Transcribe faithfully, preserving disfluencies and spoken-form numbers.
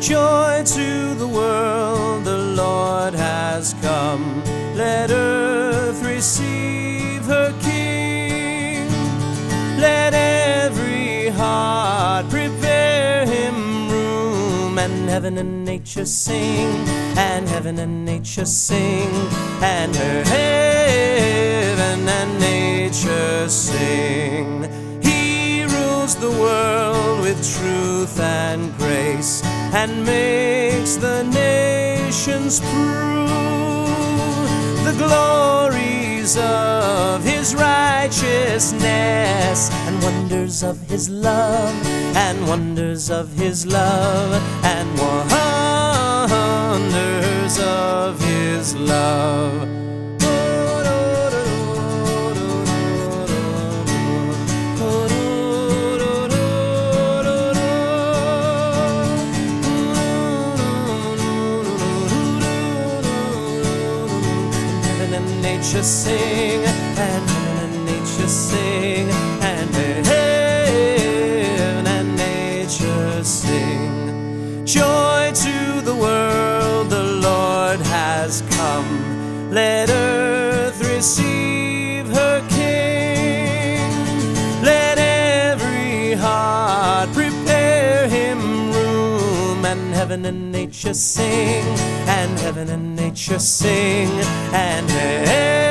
Joy to the world, the Lord has come. Let earth receive her King. Let every heart prepare him room. And heaven and nature sing, and heaven and nature sing, and heaven and nature sing. He rules the world with truth and grace, and makes the nations prove the glories of his righteousness, and wonders of his love, and wonders of his love, and wonders of his love. Nature sing, and heaven and nature sing, and heaven and nature sing. Joy to the world, the Lord has come. Let earth receive her King. Let every heart prepare him room. And heaven and nature sing, and heaven and nature sing, and heaven